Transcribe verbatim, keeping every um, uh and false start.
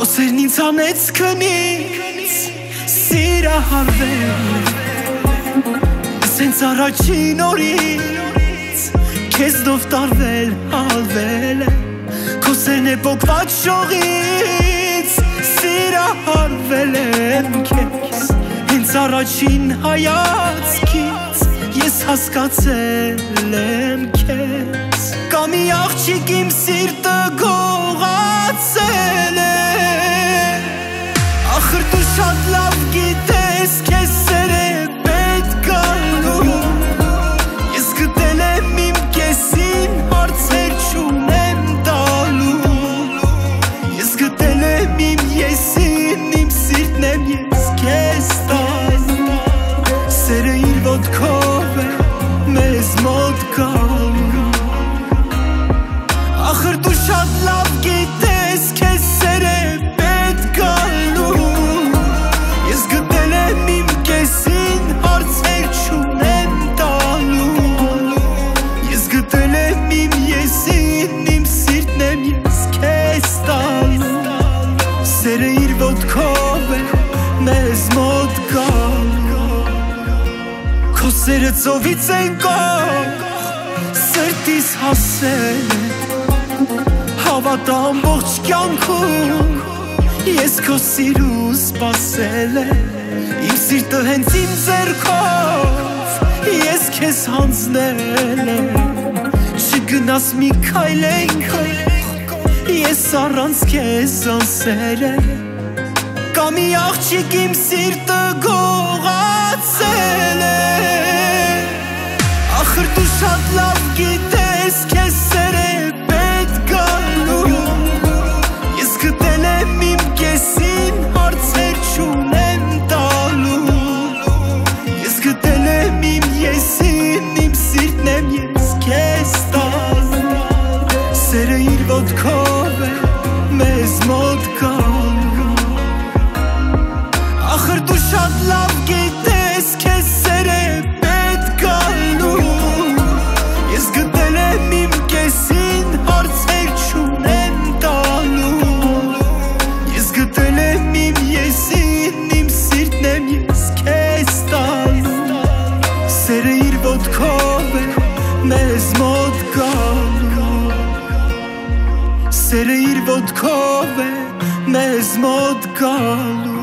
Կոսերն ինձ անեց քնից, սիրահարվել Սենց առաջին օրից, քեզնով տարվել, հալվել Կոսերն է պոկված շողից, սիրահարվել եմ քեզ Հենց առաջին հայացքից, ես հասկացել եմ քեզ Կա մի աղջիկ իմ սիրտը գողացել է Ախր դու շատ լավ գիտես քեզ սեր է պետք գալու Ես գտել եմ իմ կեսին հարցեր չունեմ տալու Ես գտել եմ իմ եսին իմ սիրտն եմ ես քեզ տալու Սերը իր ոտքով է մեզ մոտ գալու Ախր դու շատ լավ գիտես քեզ սեր է պետք գալու Ես գտել եմ իմ կեսին հարցեր չունեմ տալու Ես գտել եմ իմ եսին իմ սիրտն եմ ես քեզ տալու Սերը իր ոտքով է մեզ մոտ գալու Քո սերը ծովից են կող սրտիս հասել է Հավատա ամբողջ կյանքում Ես քո սիրու սպասել եմ Իմ սիրտը հենց իմ ձեռքով Ես քեզ հանձնել եմ Չգնաս մի քայլենք Ես առանց քեզ անսել եմ Կա մի աղջիկ իմ սիրտը գողացել է Ախր դու շատ լավ գիտես քեզ սեր է պետք գալու Ես գտել եմ իմ կեսին հարցեր չունեմ տալու Ես գտել եմ իմ եսին իմ սիրտն եմ ես քեզ տալու Սերը իր ոտքով է մեզ մոտ գալու Ախր դու շատ լավ գիտես քեզ սեր է պետք գալու Ես գտել եմ իմ կեսին հարցեր չունեմ տալու Ես գտել եմ իմ եսին իմ սիրտն եմ ես քեզ տալու Սերը իր ոտքով է մեզ մոտ գալու Սերը իր ոտքով է մեզ մոտ գալու